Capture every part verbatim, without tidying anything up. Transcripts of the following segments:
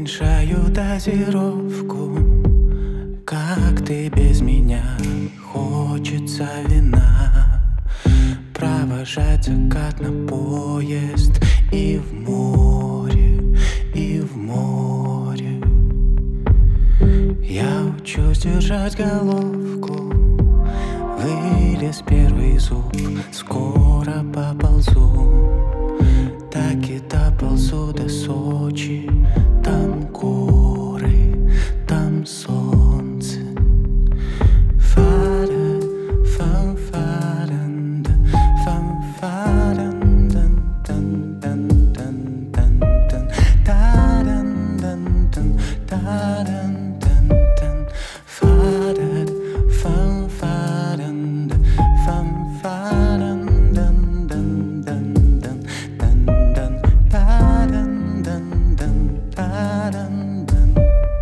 Уменьшаю дозировку. Как ты без меня? Хочется вина. Провожать закат на поезд. И в море, и в море. Я учусь держать головку. Вылез первый зуб, скоро поползу. Так и доползу до Сочи. Там горы, там солнце. Фара, фам, фаран, фам, фаран, дан, дан, дан, дан, дан, дан, тадан, дан, дан, тадан, дан, дан. Фара, фам, фаран, фам, фаран, дан, дан, дан, дан, дан, дан, тадан, дан, дан, тадан, дан.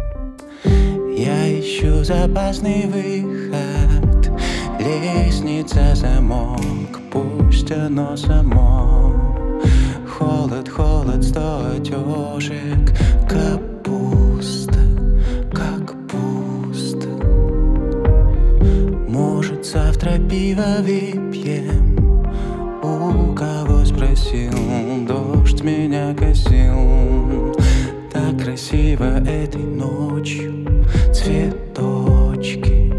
Я ищу запасный выход. Лестница, замок, пусть оно само. Холод, холод, сто одежек. Капуста, как пусто. Может, завтра пиво выпьем? У кого спросил? Дождь меня косил. Так красиво этой ночью. Цветочки